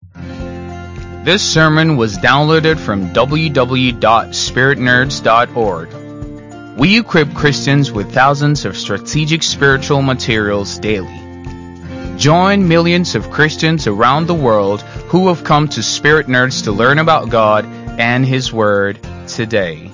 This sermon was downloaded from www.spiritnerds.org. We equip Christians with thousands of strategic spiritual materials daily. Join millions of Christians around the world who have come to Spirit Nerds to learn about God and His Word today.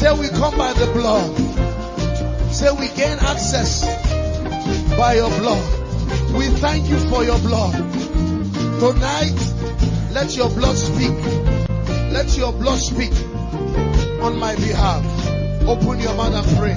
Say we come by the blood. Say we gain access by your blood. We thank you for your blood. Tonight, let your blood speak. Let your blood speak on my behalf. Open your mouth and pray.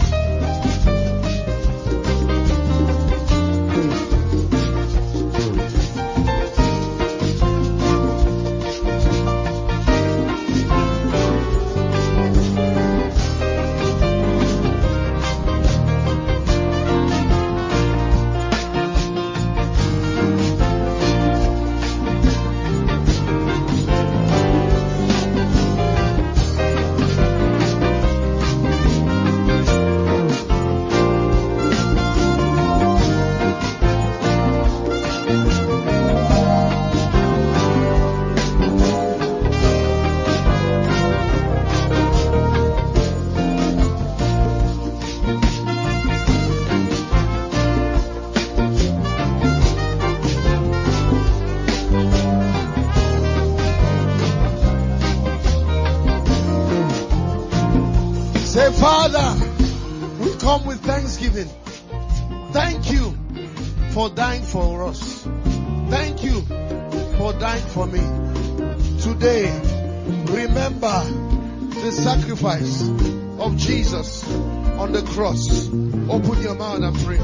Father, we come with thanksgiving. Thank you for dying for us. Thank you for dying for me. Today, remember the sacrifice of Jesus on the cross. Open your mouth and pray.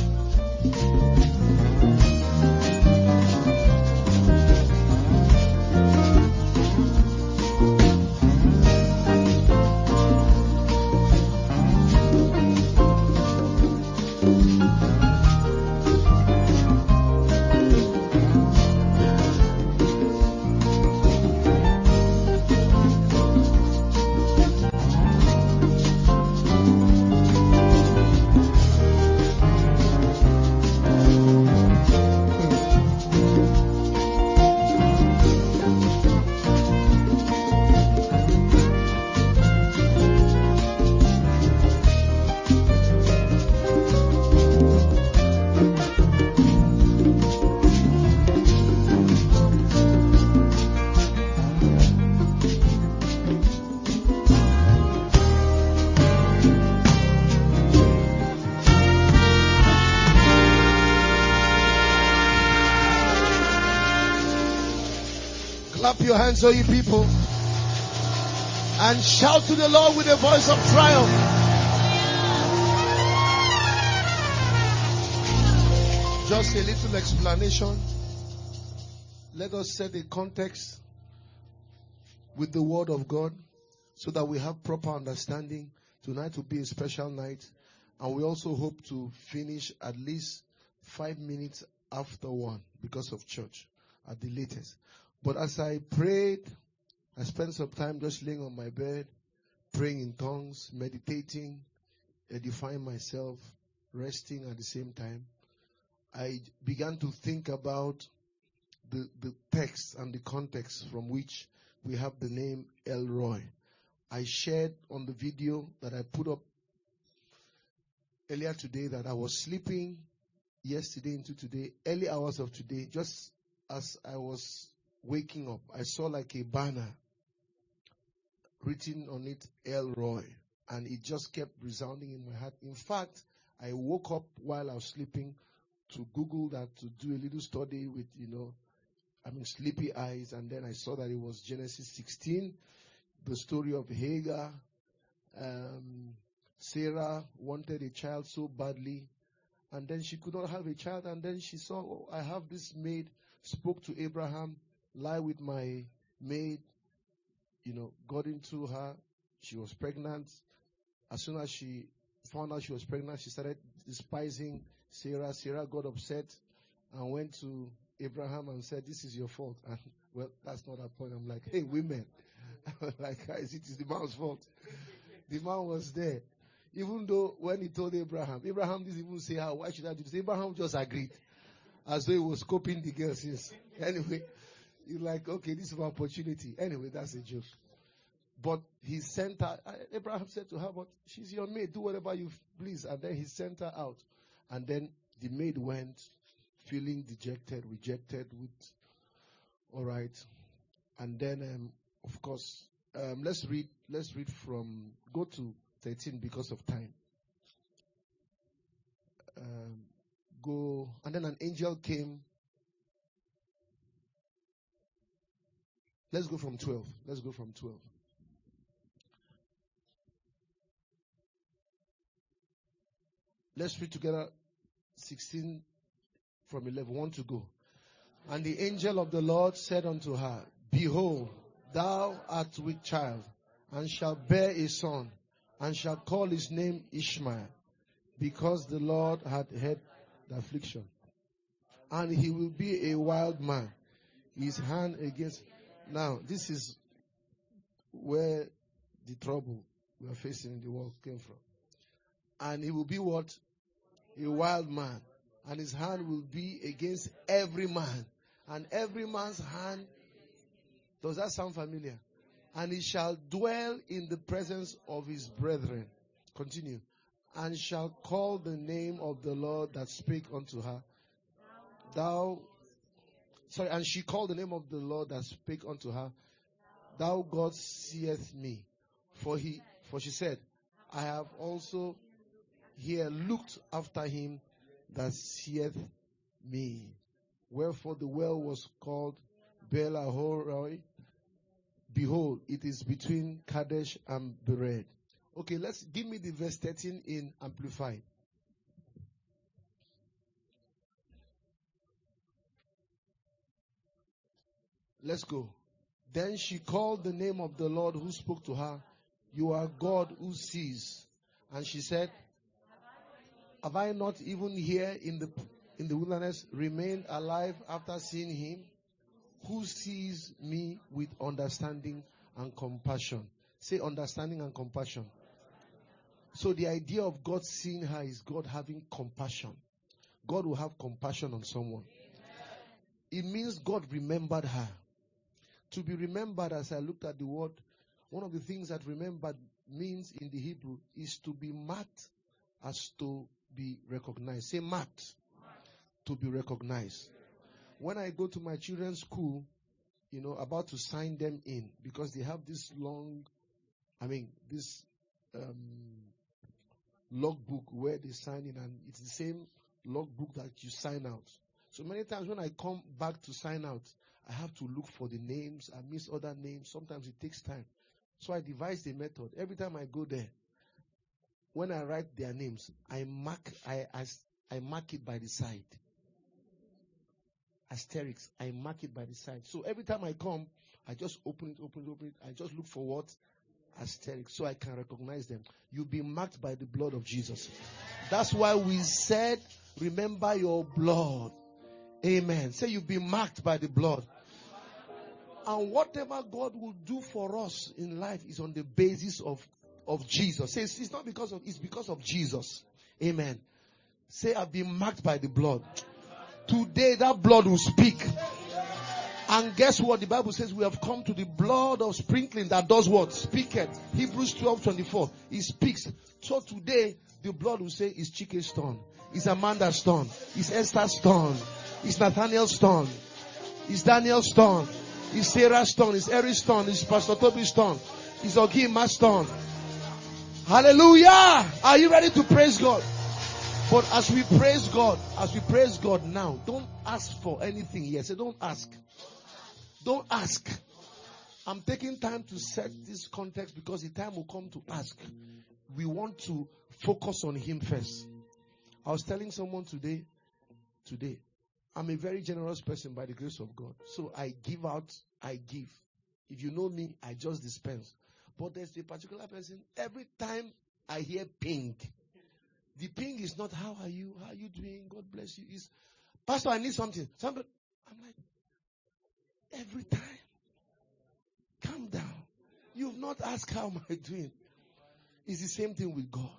Clap your hands, all you people, and shout to the Lord with a voice of triumph. Just a little explanation. Let us set a context with the word of God so that we have proper understanding. Tonight will be a special night, and we also hope to finish at least 5 minutes after 1 because of church at the latest. But as I prayed, I spent some time just laying on my bed, praying in tongues, meditating, edifying myself, resting at the same time. I began to think about the text and the context from which we have the name El Roi. I shared on the video that I put up earlier today that I was sleeping yesterday into today, early hours of today, just as I was waking up, I saw like a banner written on it, El Roi, and it just kept resounding in my heart. In fact, I woke up while I was sleeping to Google that, to do a little study with, sleepy eyes, and then I saw that it was Genesis 16, the story of Hagar. Sarah wanted a child so badly, and then she could not have a child, and then she saw, oh, I have this maid, spoke to Abraham, lie with my maid, got into her. She was pregnant. As soon as she found out she was pregnant, she started despising Sarah. Sarah got upset and went to Abraham and said, this is your fault. And, well, that's not her point. I'm like, hey, women. Like, guys, it is the man's fault. The man was there. Even though when he told Abraham didn't even say, why should I do this? Abraham just agreed. As though he was coping the girl since. Anyway. You're like, okay, this is an opportunity. Anyway, that's a joke. But he sent her, Abraham said to her, but she's your maid, do whatever you please. And then he sent her out. And then the maid went, feeling dejected, rejected with, all right. And then, of course, Let's read from, go to 13 because of time. And then an angel came. Let's go from 12. Let's read together 16 from 11. 1 to go. And the angel of the Lord said unto her, Behold, thou art with child, and shalt bear a son, and shalt call his name Ishmael, because the Lord had heard the affliction. And he will be a wild man, his hand against... Now, this is where the trouble we are facing in the world came from. And he will be what? A wild man. And his hand will be against every man. And every man's hand... Does that sound familiar? And he shall dwell in the presence of his brethren. Continue. And shall call the name of the Lord that spake unto her. And she called the name of the Lord that spake unto her. Thou God seest me. For she said, I have also here looked after him that seeth me. Wherefore the well was called Bel-Ahoroi. Behold, it is between Kadesh and Bered. Okay, give me the verse 13 in Amplified. Let's go. Then she called the name of the Lord who spoke to her. You are God who sees. And she said, have I not even here in the wilderness remained alive after seeing him who sees me with understanding and compassion? Say understanding and compassion. So the idea of God seeing her is God having compassion. God will have compassion on someone. It means God remembered her. To be remembered, as I looked at the word, one of the things that remembered means in the Hebrew is to be marked as to be recognized. Say marked. To be recognized. When I go to my children's school, about to sign them in, because they have this logbook where they sign in, and it's the same logbook that you sign out. So many times when I come back to sign out, I have to look for the names. I miss other names. Sometimes it takes time. So I devised a method. Every time I go there, when I write their names, I mark it by the side. Asterisks. I mark it by the side. So every time I come, I just open it. I just look for what? Asterisks. So I can recognize them. You'll be marked by the blood of Jesus. That's why we said, remember your blood. Amen. Say you'll be marked by the blood. And whatever God will do for us in life is on the basis of Jesus. Say it's not because of, it's because of Jesus. Amen. Say I've been marked by the blood. Today that blood will speak. And guess what? The Bible says we have come to the blood of sprinkling that does what? Speaketh. Hebrews 12:24. It speaks. So today the blood will say it's Chike's turn. It's Amanda's turn. It's Esther's turn. It's Nathaniel's turn. It's Daniel's turn. It's Sarah's turn. It's Eric's turn. It's Pastor Toby's turn. It's Ogima's turn. Hallelujah! Are you ready to praise God? But as we praise God now, don't ask for anything here. Say, don't ask. Don't ask. I'm taking time to set this context because the time will come to ask. We want to focus on Him first. I was telling someone today, I'm a very generous person by the grace of God. So I give out, I give. If you know me, I just dispense. But there's a particular person, every time I hear ping, the ping is not, how are you? How are you doing? God bless you. It's, Pastor, I need something. I'm like, every time, calm down. You've not asked how am I doing. It's the same thing with God.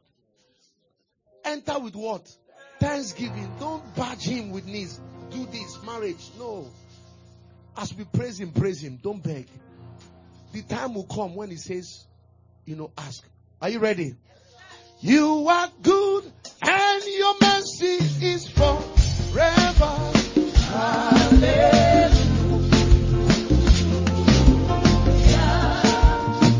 Enter with what? Thanksgiving. Don't badge Him with needs. Do this, marriage. No. As we praise Him, don't beg. The time will come when He says, ask. Are you ready? You are good and your mercy is forever. Hallelujah.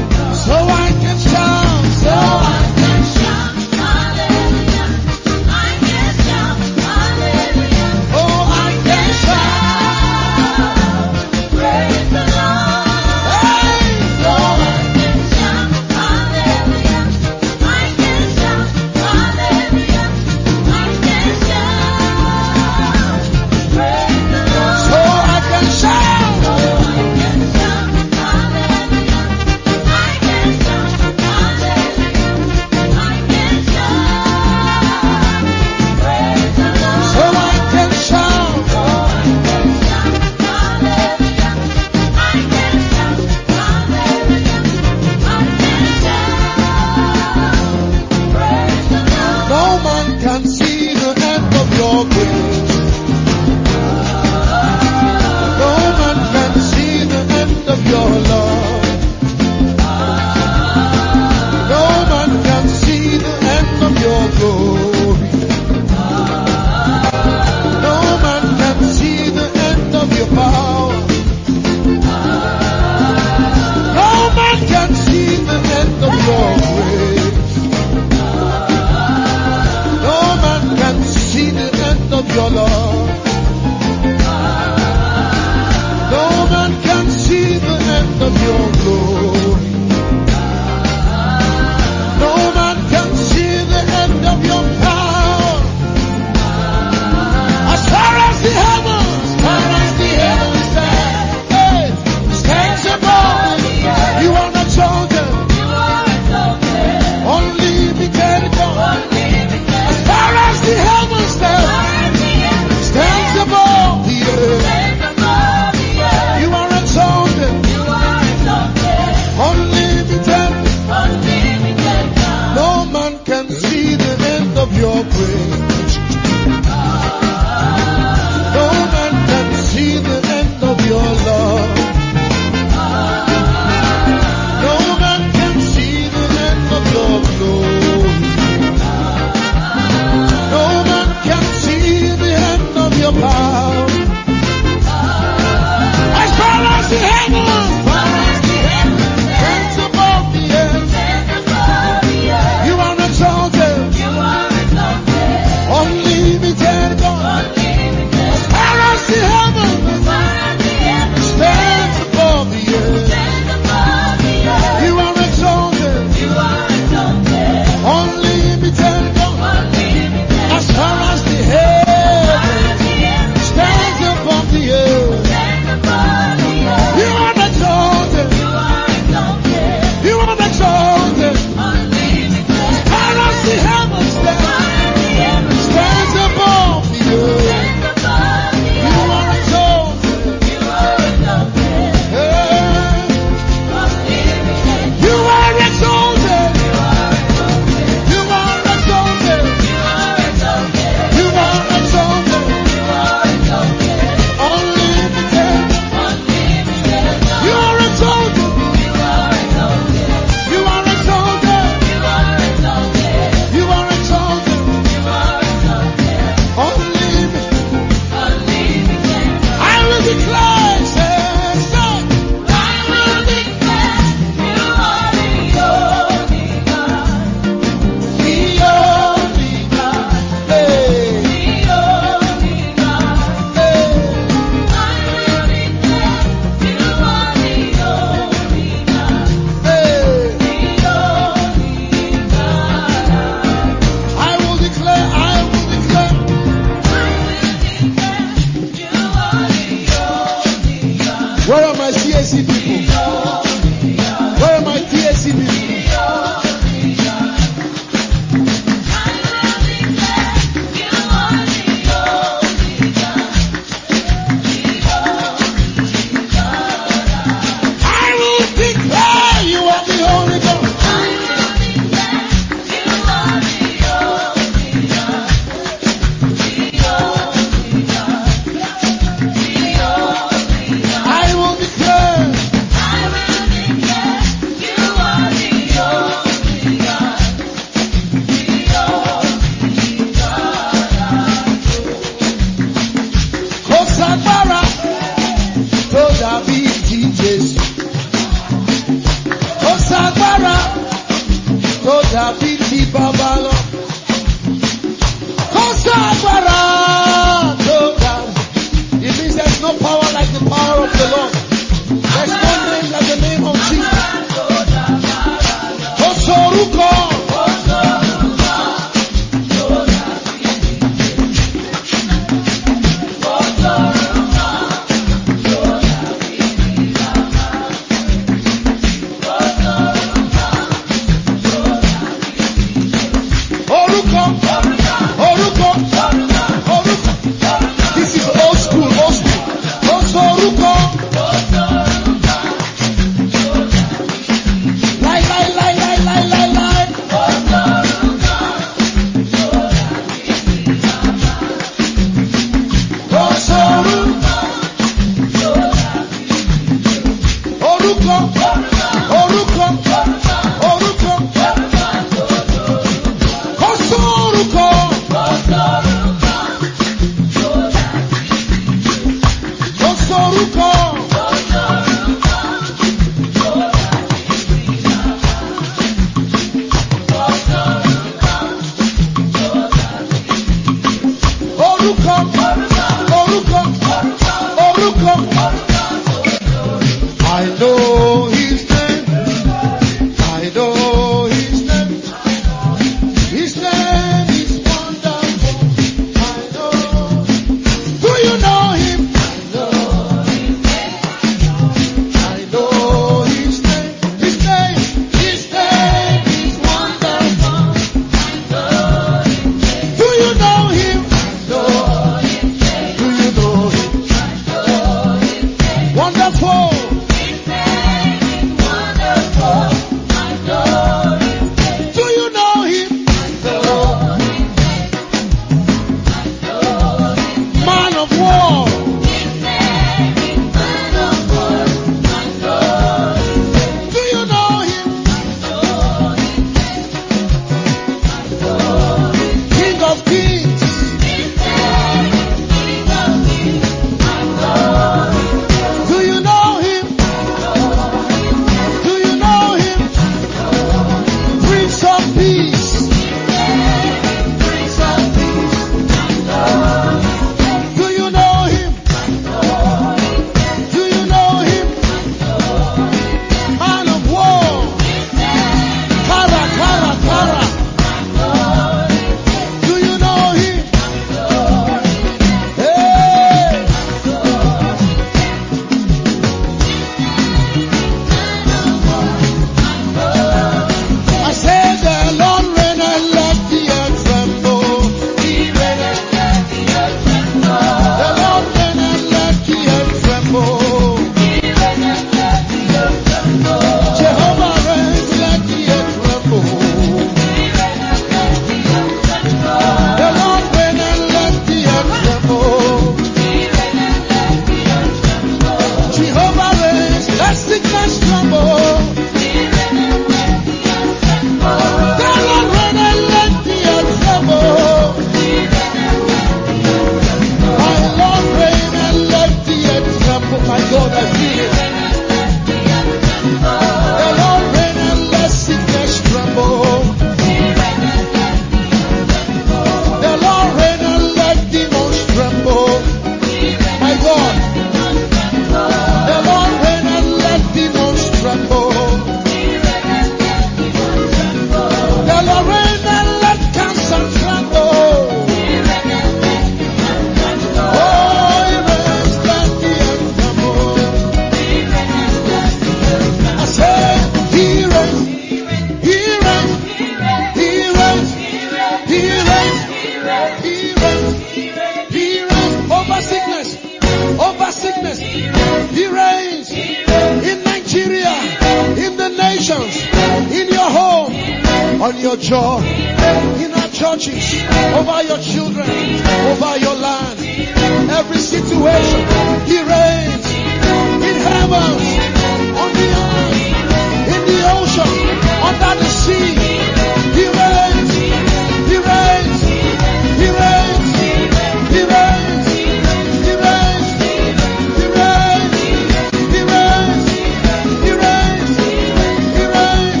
on your job, in our churches, over your children, over your land, every situation. He reigns in heavens, on the earth, in the ocean, under the sea. He reigns, he reigns, he reigns, he reigns, he reigns, he reigns, he reigns, he reigns, he reigns.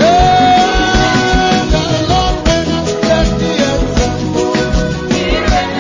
And the Lord reigns, let the earth tremble. He reigns,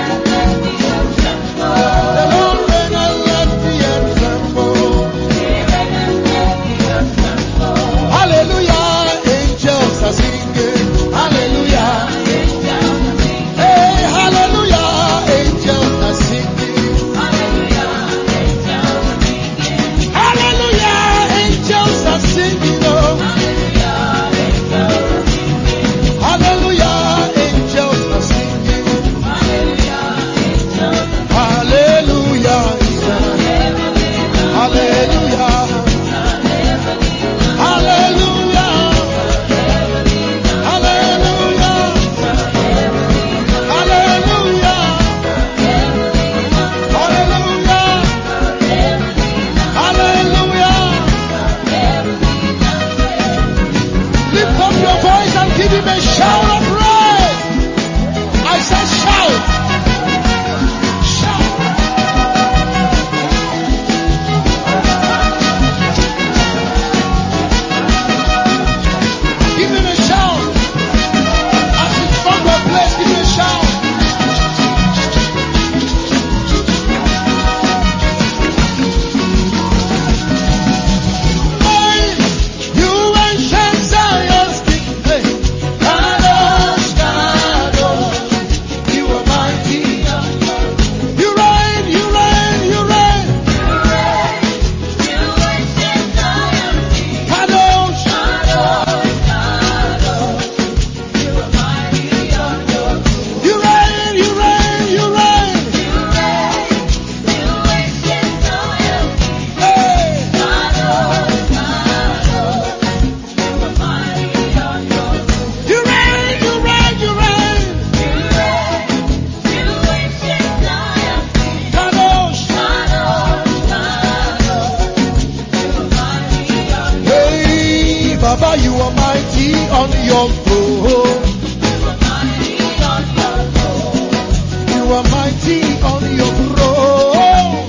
are mighty on your throne.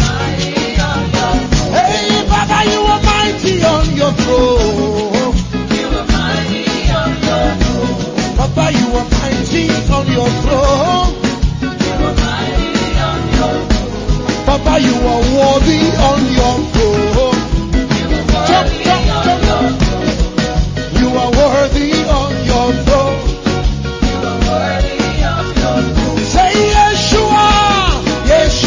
Hey, Baba, you are mighty on your throne. Papa, you are mighty on your throne. Papa, you are worthy on your throne. Jump, jump, jump. You are worthy on your throne. Say Yeshua, Yeshua.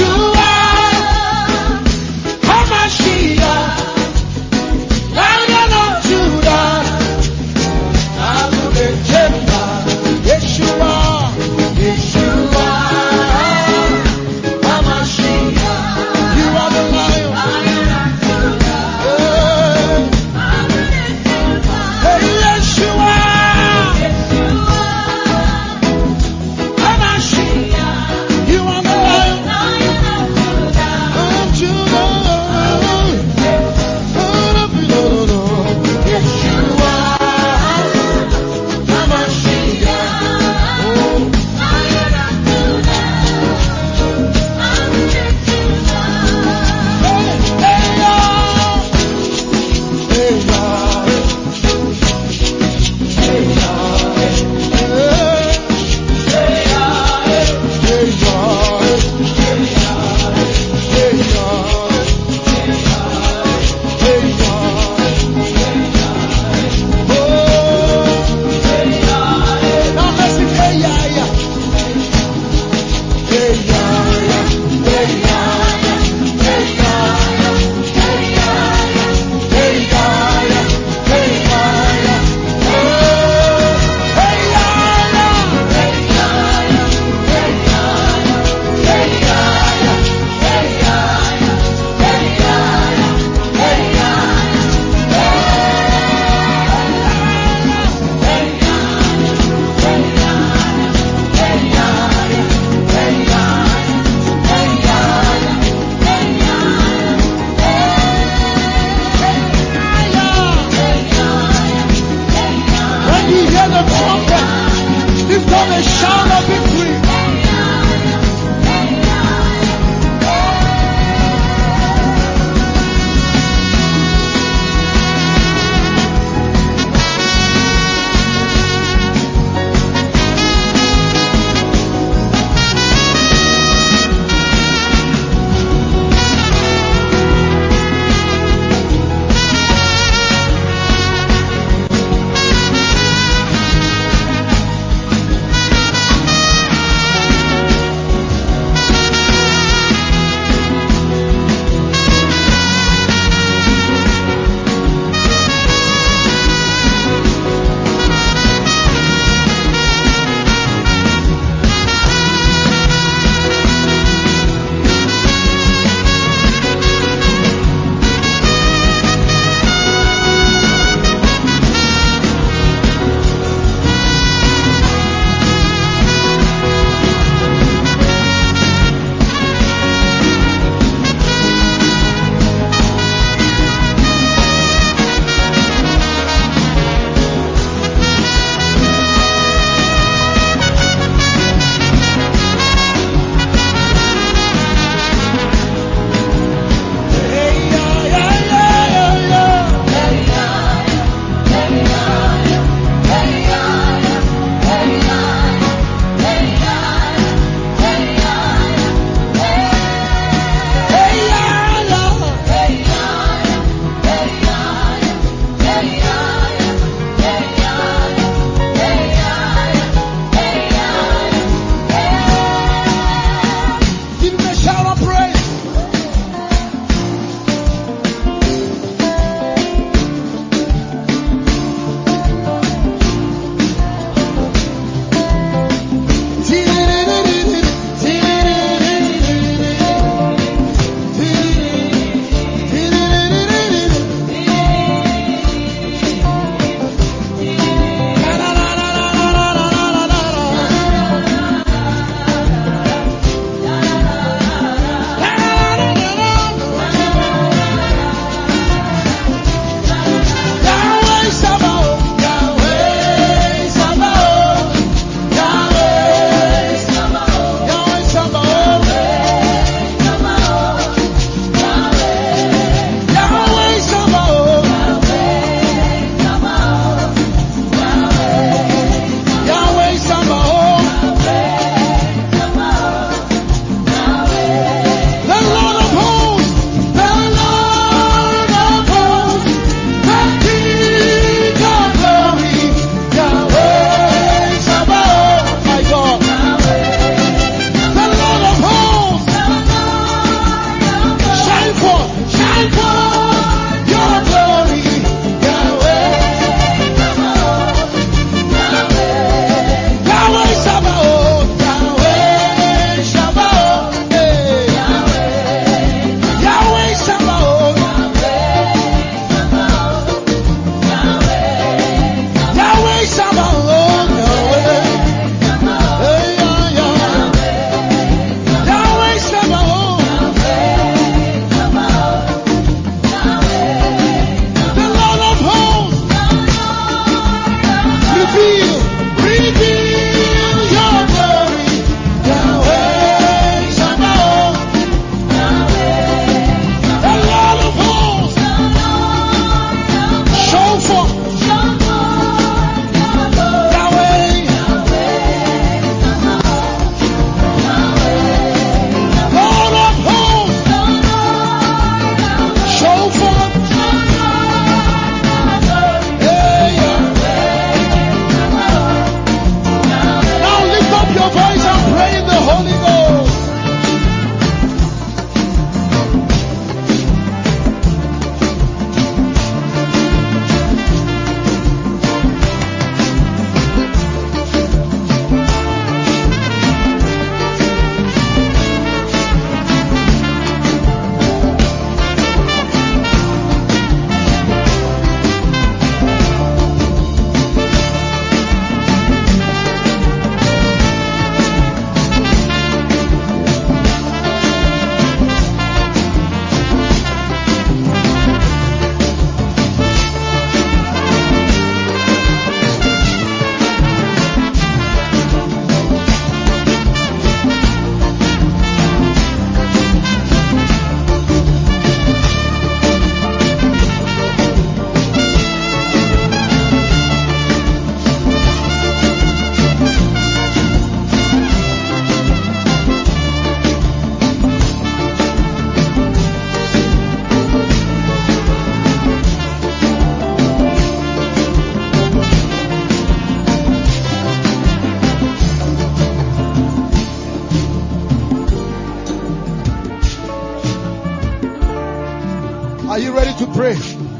Are you ready to pray?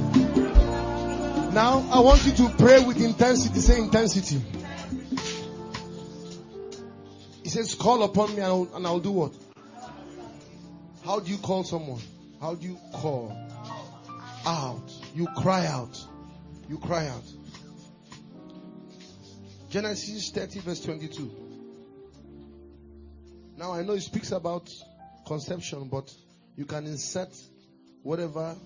Now, I want you to pray with intensity. Say intensity. He says, call upon me and I'll do what? How do you call someone? How do you call? Out. You cry out. You cry out. Genesis 30 verse 22. Now I know it speaks about conception, but you can insert whatever,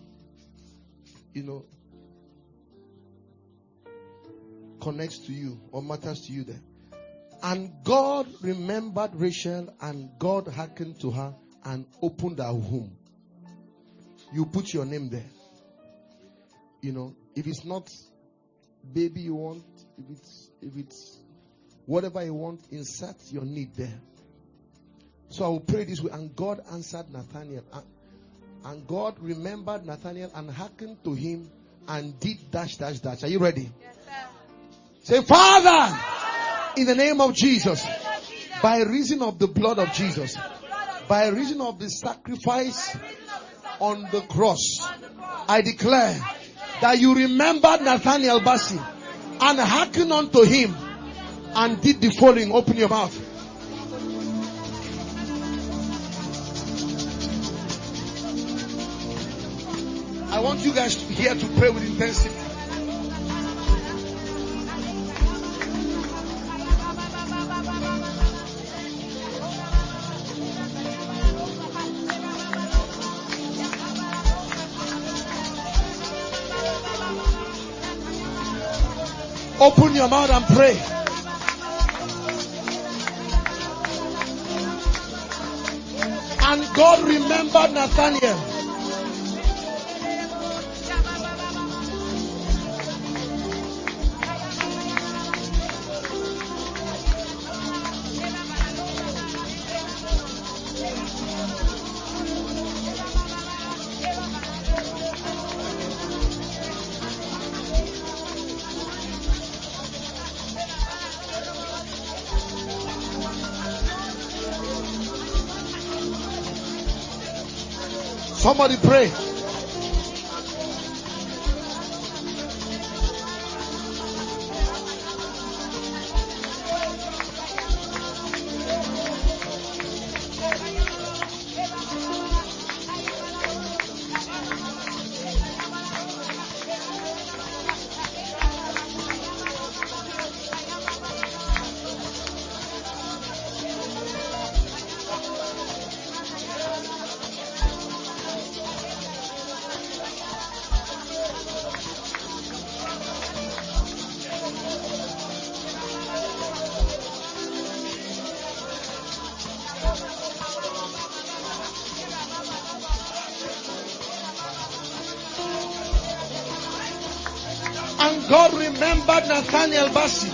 connects to you or matters to you there. And God remembered Rachel, and God hearkened to her and opened her womb. You put your name there. If it's not baby you want, if it's whatever you want, insert your need there. So I will pray this way. And God answered Nathanael, and God remembered Nathanael and hearkened to him and did dash, dash, dash. Are you ready? Yes, sir. Say, Father, in the name of Jesus, by reason of the blood of Jesus, by reason of the sacrifice on the cross, I declare that you remembered Nathanael Bassi and hearkened unto him and did the following. Open your mouth. I want you guys here to pray with intensity. Open your mouth and pray. And God remembered Nathanael. Somebody pray. God remembered Nathanael Bassi.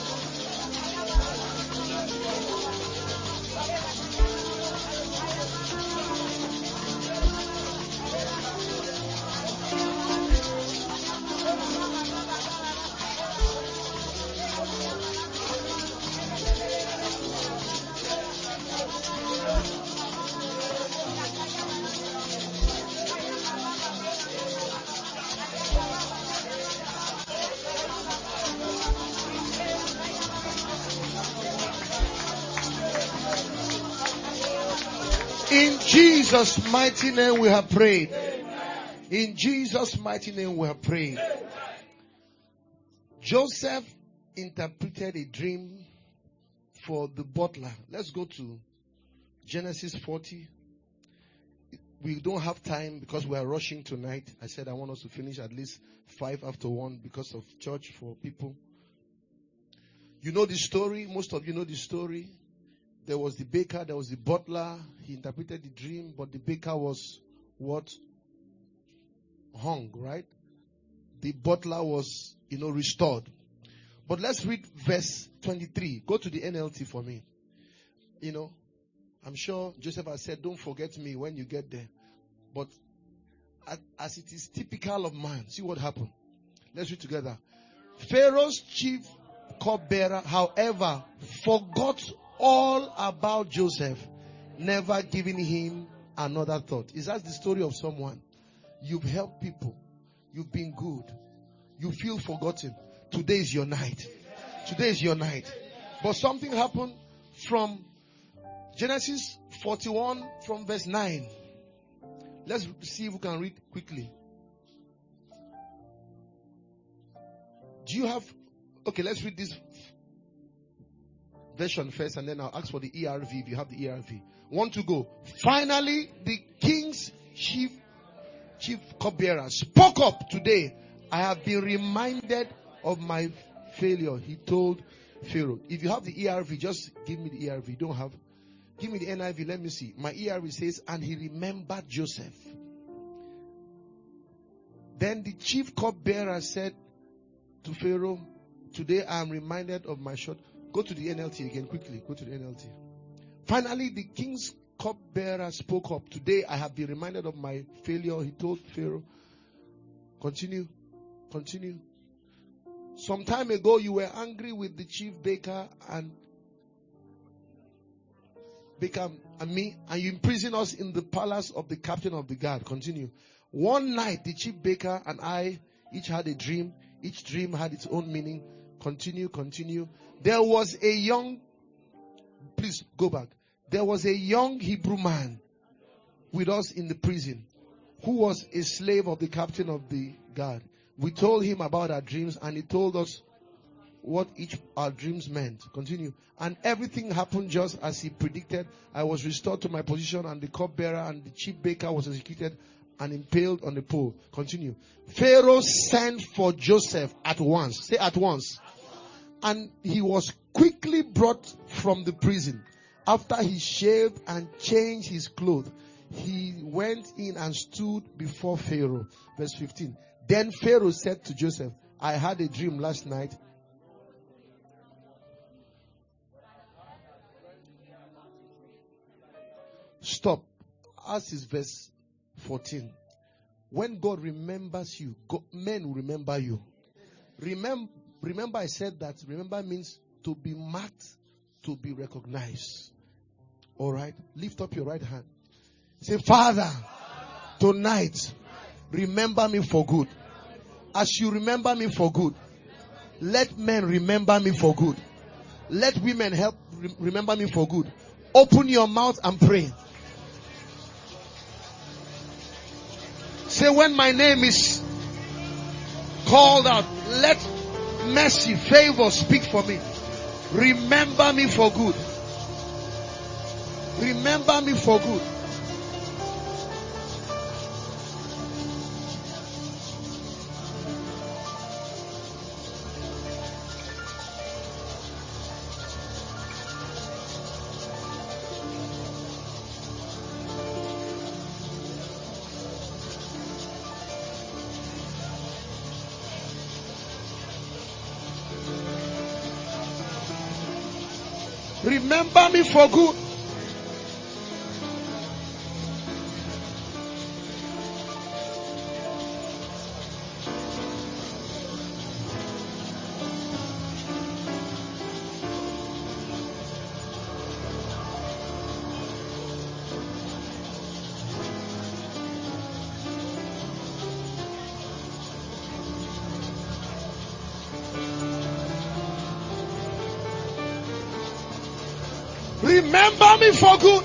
In Jesus' mighty name we have prayed. In Jesus' mighty name we have prayed. Joseph interpreted a dream for the butler. Let's go to Genesis 40. We don't have time because we are rushing tonight. I said I want us to finish at least 5 after 1 because of church for people. You know the story. Most of you know the story. There was the baker, there was the butler. He interpreted the dream, but the baker was what? Hung, right? The butler was, restored. But let's read verse 23. Go to the NLT for me. I'm sure Joseph has said, don't forget me when you get there. But as it is typical of man, see what happened. Let's read together. Pharaoh's chief cupbearer, however, forgot all about Joseph, never giving him another thought. Is that the story of someone? You've helped people. You've been good. You feel forgotten. Today is your night. Today is your night. But something happened from Genesis 41 from verse 9. Let's see if we can read quickly. Do you have... Okay, let's read this version first and then I'll ask for the ERV if you have the ERV. 1 to go. Finally, the king's chief cupbearer spoke up today. I have been reminded of my failure, he told Pharaoh. If you have the ERV, just give me the ERV. Don't have... Give me the NIV, let me see. My ERV says, and he remembered Joseph. Then the chief cupbearer said to Pharaoh, today I am reminded of my short... Go to the NLT again, quickly. Go to the NLT. Finally, the king's cupbearer spoke up. Today I have been reminded of my failure, he told Pharaoh. Continue. Some time ago, you were angry with the chief baker and me, and you imprisoned us in the palace of the captain of the guard. Continue. One night, the chief baker and I each had a dream. Each dream had its own meaning. Continue. There was a young... Please, go back. There was a young Hebrew man with us in the prison who was a slave of the captain of the guard. We told him about our dreams and he told us what each our dreams meant. Continue. And everything happened just as he predicted. I was restored to my position and the cupbearer and the chief baker was executed and impaled on the pole. Continue. Pharaoh sent for Joseph at once. Say at once. And he was quickly brought from the prison. After he shaved and changed his clothes, he went in and stood before Pharaoh. Verse 15. Then Pharaoh said to Joseph, I had a dream last night. Stop. As is verse 14. When God remembers you, men will remember you. Remember I said that remember means to be marked, to be recognized. Alright? Lift up your right hand. Say, Father, tonight, remember me for good. As you remember me for good, let men remember me for good. Let women help remember me for good. Open your mouth and pray. Say, when my name is called out, let mercy, favor speak for me. Remember me for good. Remember me for good. Remember me for good. Remember me for good.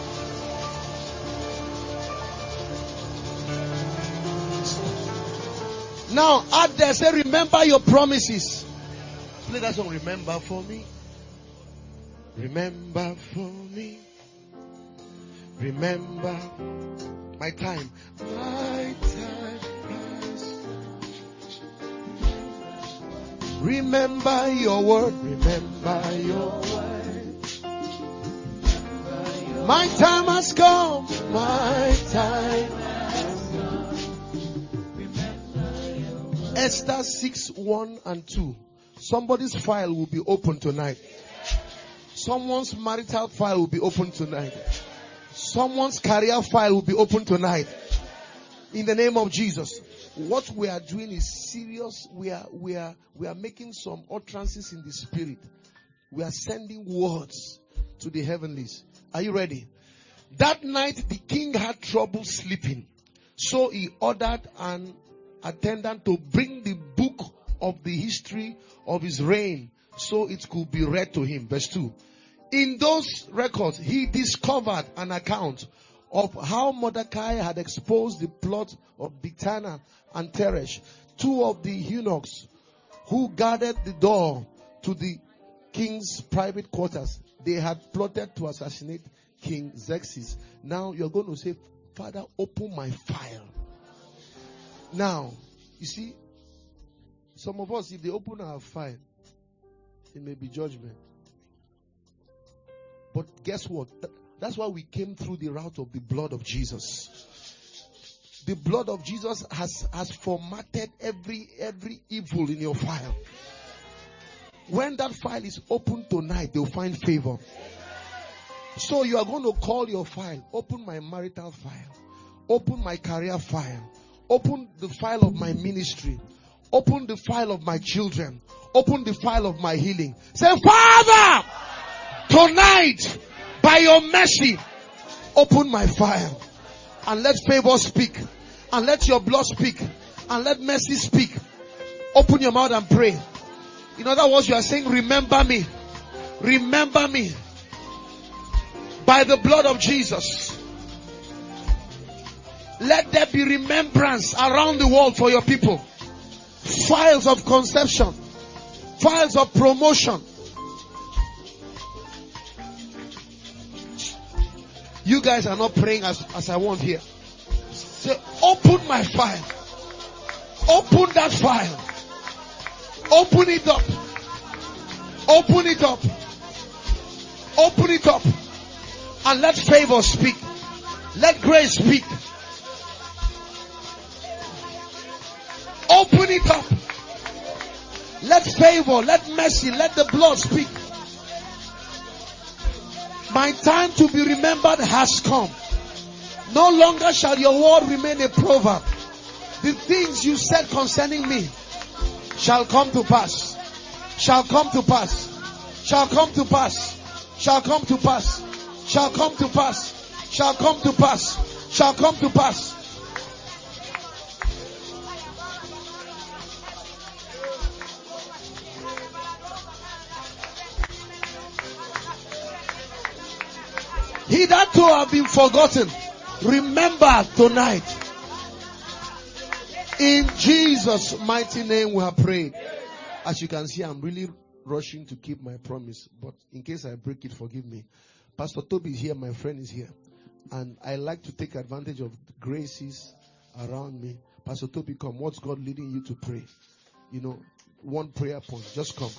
Now add there, say remember your promises. Play that song, remember for me. Remember for me. Remember my time. My time has. Remember your word. Remember your word. My time has come. My time has come. Esther 6:1 and 2. Somebody's file will be open tonight. Someone's marital file will be open tonight. Someone's career file will be open tonight. In the name of Jesus. What we are doing is serious. We are making some utterances in the spirit. We are sending words to the heavenlies. Are you ready? That night the king had trouble sleeping. So he ordered an attendant to bring the book of the history of his reign so it could be read to him. Verse 2. In those records, he discovered an account of how Mordecai had exposed the plot of Bigthana and Teresh, two of the eunuchs who guarded the door to the king's private quarters. They had plotted to assassinate King Xerxes. Now you're going to say, Father, open my file. Now, you see, some of us, if they open our file, it may be judgment. But guess what? That's why we came through the route of the blood of Jesus. The blood of Jesus has formatted every evil in your file. When that file is open tonight, they'll find favor. So you are going to call your file. Open my marital file. Open my career file. Open the file of my ministry. Open the file of my children. Open the file of my healing. Say, Father, tonight, by your mercy, open my file. And let favor speak. And let your blood speak. And let mercy speak. Open your mouth and pray. In other words, you are saying, remember me. Remember me. By the blood of Jesus. Let there be remembrance around the world for your people. Files of conception. Files of promotion. You guys are not praying as I want here. Say, open my file. Open that file. Open it up. Open it up. Open it up. And let favor speak. Let grace speak. Open it up. Let favor, let mercy, let the blood speak. My time to be remembered has come. No longer shall your word remain a proverb. The things you said concerning me shall come to pass. Shall come to pass. Shall come to pass. Shall come to pass. Shall come to pass. Shall come to pass. Shall come to pass. He that too have been forgotten, remember tonight. In Jesus' mighty name we have prayed. As you can see, I'm really rushing to keep my promise. But in case I break it, forgive me. Pastor Toby is here, my friend is here. And I like to take advantage of the graces around me. Pastor Toby, come. What's God leading you to pray? You know, one prayer point. Just come.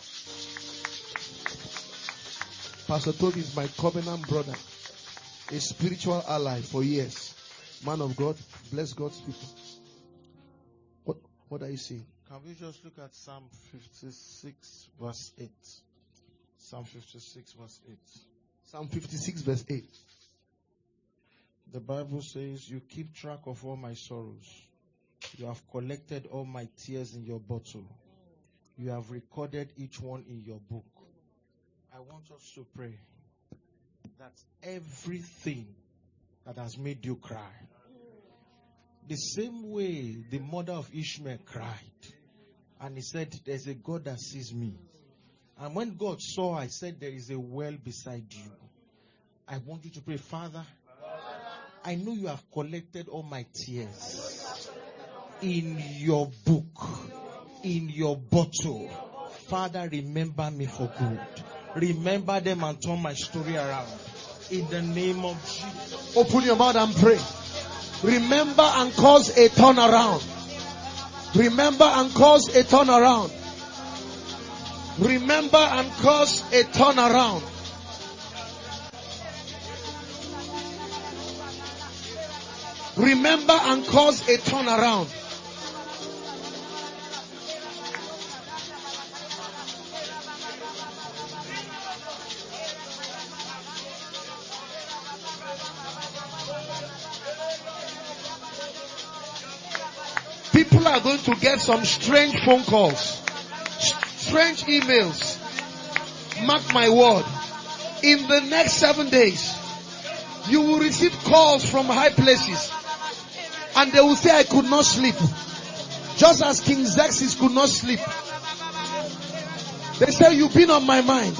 Pastor Toby is my covenant brother. A spiritual ally for years. Man of God, bless God's people. What are you seeing? Can we just look at Psalm 56 verse 8? Psalm 56 verse 8. Psalm 56 verse 8. The Bible says, you keep track of all my sorrows. You have collected all my tears in your bottle. You have recorded each one in your book. I want us to pray that everything that has made you cry, the same way the mother of Ishmael cried, and he said, there's a God that sees me. And when God saw, I said, there is a well beside you. I want you to pray, Father, I know you have collected all my tears in your book, in your bottle. Father, remember me for good. Remember them and turn my story around. In the name of Jesus. Open your mouth and pray. Remember and cause a turnaround. Remember and cause a turnaround. Remember and cause a turnaround. Remember and cause a turnaround. People are going to get some strange phone calls, strange emails. Mark my word. In the next 7 days, you will receive calls from high places. And they will say, I could not sleep. Just as King Xerxes could not sleep. They say, you've been on my mind.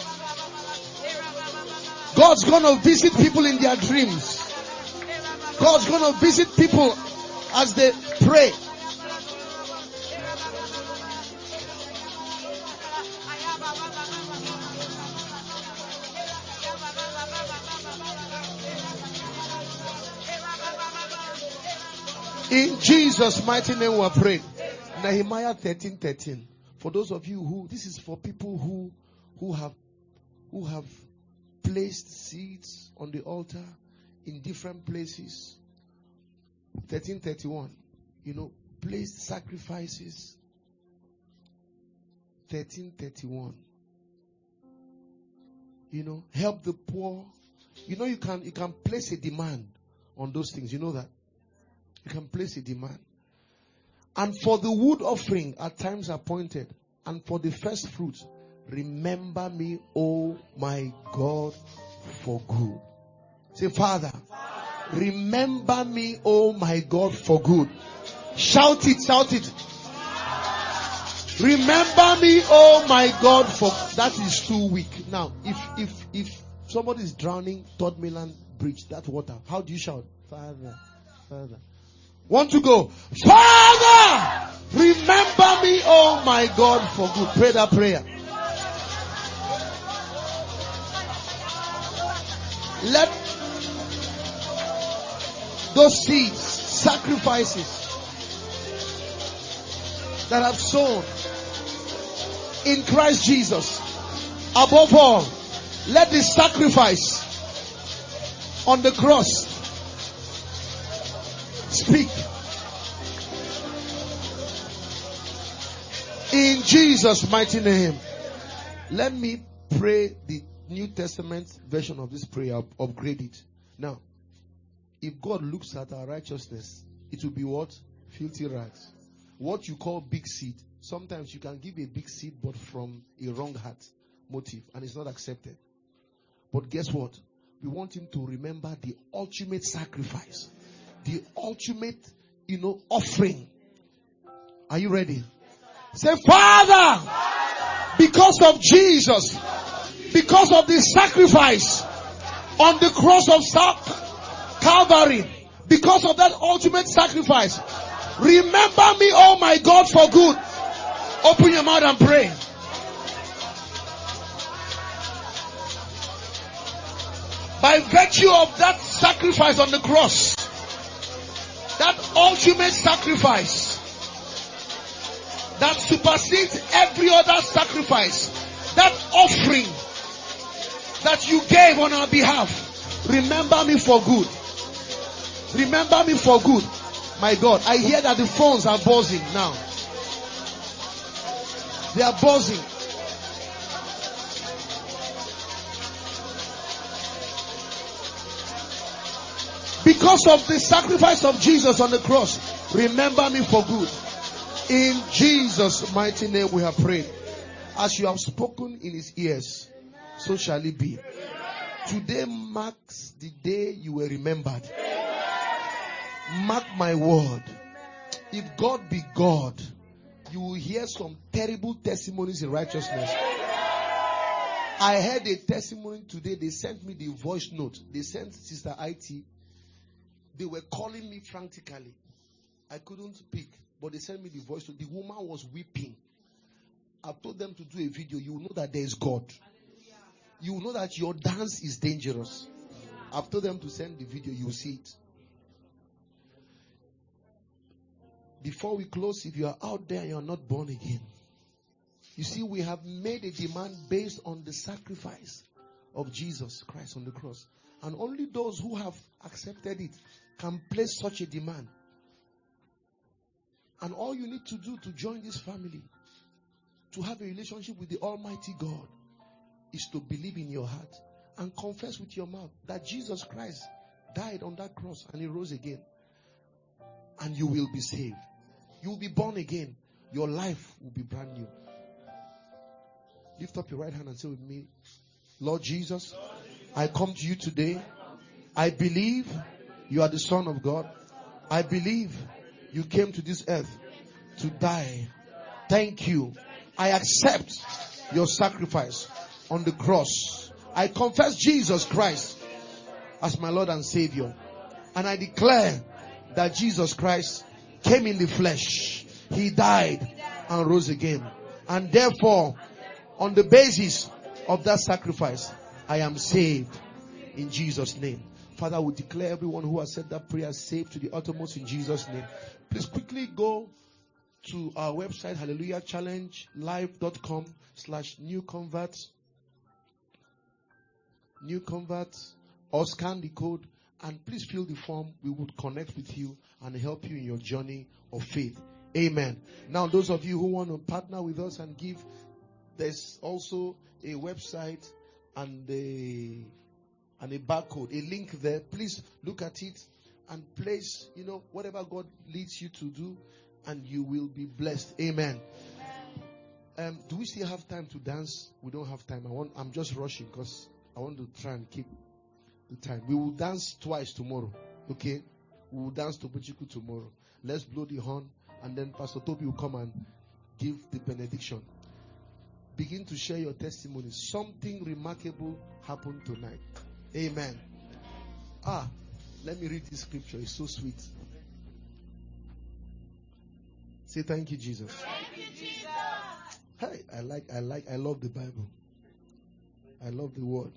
God's going to visit people in their dreams. God's going to visit people as they pray. In Jesus' mighty name we are praying. Nehemiah 13:13. For those of you who, this is for people who have placed seeds on the altar in different places. 13:31. Placed sacrifices. 13:31. Help the poor. You can place a demand on those things. You know that? You can place a demand. And for the wood offering at times appointed, and for the first fruits, remember me, O my God, for good. Say, Father, remember me, O my God, for good. Shout it, shout it. Remember me, oh my God, for that is too weak. Now, if somebody is drowning, Third Mainland Bridge, that water, how do you shout? Father, Father. Want to go? Father, remember me, oh my God, for good. Pray that prayer. Let those seeds, sacrifices that have sown in Christ Jesus, above all, let the sacrifice on the cross speak. In Jesus' mighty name. Let me pray the New Testament version of this prayer, upgrade it. Now, if God looks at our righteousness, it will be what? Filthy rags. What you call big seed. Sometimes you can give a big seed, but from a wrong heart motive, and it's not accepted. But guess what? We want him to remember the ultimate sacrifice. The ultimate, offering. Are you ready? Say, Father, because of Jesus, because of the sacrifice on the cross of Calvary, because of that ultimate sacrifice, remember me, oh my God, for good. Open your mouth and pray. By virtue of that sacrifice on the cross, that ultimate sacrifice that supersedes every other sacrifice, that offering that you gave on our behalf, remember me for good. Remember me for good. My God, I hear that the phones are buzzing now. They are buzzing. Because of the sacrifice of Jesus on the cross, remember me for good. In Jesus' mighty name we have prayed. As you have spoken in his ears, so shall it be. Today marks the day you were remembered. Mark my word. If God be God, you will hear some terrible testimonies in righteousness. I heard a testimony today. They sent me the voice note. They sent Sister IT. They were calling me frantically. I couldn't speak, but they sent me the voice note. The woman was weeping. I told them to do a video. You will know that there is God. You will know that your dance is dangerous. I've told them to send the video. You will see it. Before we close, if you are out there and you are not born again, you see, we have made a demand based on the sacrifice of Jesus Christ on the cross. And only those who have accepted it can place such a demand. And all you need to do to join this family, to have a relationship with the Almighty God, is to believe in your heart and confess with your mouth that Jesus Christ died on that cross and he rose again. And you will be saved. You will be born again. Your life will be brand new. Lift up your right hand and say with me, Lord Jesus, I come to you today. I believe you are the Son of God. I believe you came to this earth to die. Thank you. I accept your sacrifice on the cross. I confess Jesus Christ as my Lord and Savior. And I declare that Jesus Christ came in the flesh. He died and rose again. And therefore, on the basis of that sacrifice, I am saved in Jesus' name. Father, we declare everyone who has said that prayer saved to the uttermost in Jesus' name. Please quickly go to our website, hallelujahchallengelive.com/newconvert. New converts, or scan the code, and please fill the form. We would connect with you and help you in your journey of faith. Amen. Now, those of you who want to partner with us and give, there's also a website and a barcode, a link there. Please look at it and place, whatever God leads you to do, and you will be blessed. Amen. Do we still have time to dance? We don't have time. I'm just rushing because I want to try and keep the time. We will dance twice tomorrow. Okay? We will dance to Topochiku tomorrow. Let's blow the horn, and then Pastor Toby will come and give the benediction. Begin to share your testimony. Something remarkable happened tonight. Amen. Let me read this scripture. It's so sweet. Say thank you, Jesus. Thank you, Jesus. Hey, I love the Bible. I love the word.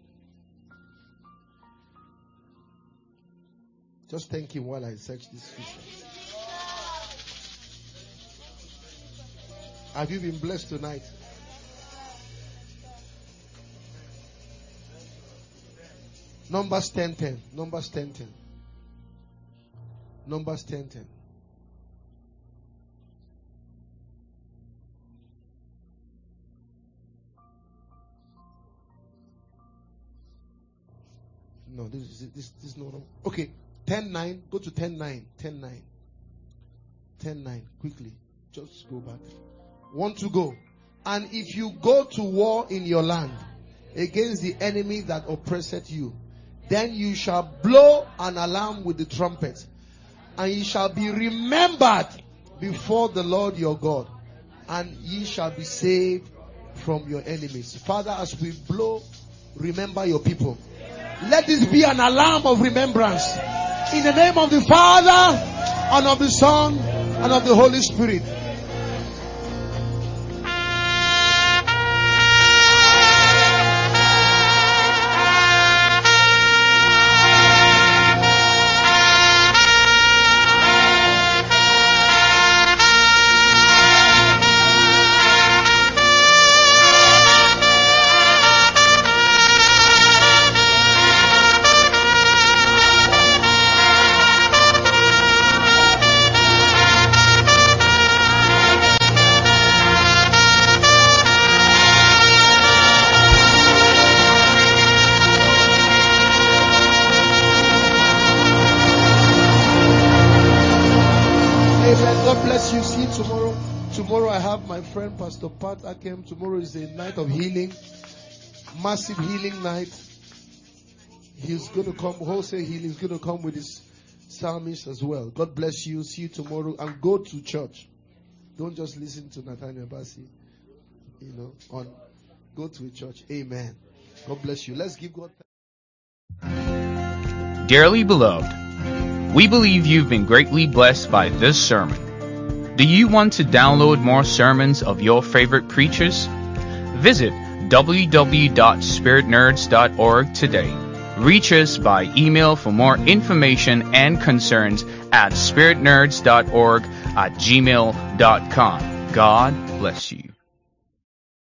Just thank him while I search this scripture. Have you been blessed tonight? Numbers 10:10. Numbers 10:10. Numbers 10:10. No, this is not. Okay, 10:9. Go to 10:9. 10:9. 10:9. Quickly, just go back. 1 to go. And if you go to war in your land against the enemy that oppresseth you, then you shall blow an alarm with the trumpet, and ye shall be remembered before the Lord your God, and ye shall be saved from your enemies. Father, as we blow, remember your people. Let this be an alarm of remembrance. In the name of the Father, and of the Son, and of the Holy Spirit. Tomorrow I have my friend Pastor Pat Akem. Tomorrow is a night of healing. Massive healing night. He's going to come, wholesale healing. He's going to come with his psalmist as well. God bless you. See you tomorrow. And go to church. Don't just listen to Nathaniel Bassi. Go to a church. Amen. God bless you. Let's give God thanks. Dearly beloved, we believe you've been greatly blessed by this sermon. Do you want to download more sermons of your favorite preachers? Visit www.spiritnerds.org today. Reach us by email for more information and concerns at spiritnerds.org@gmail.com. God bless you.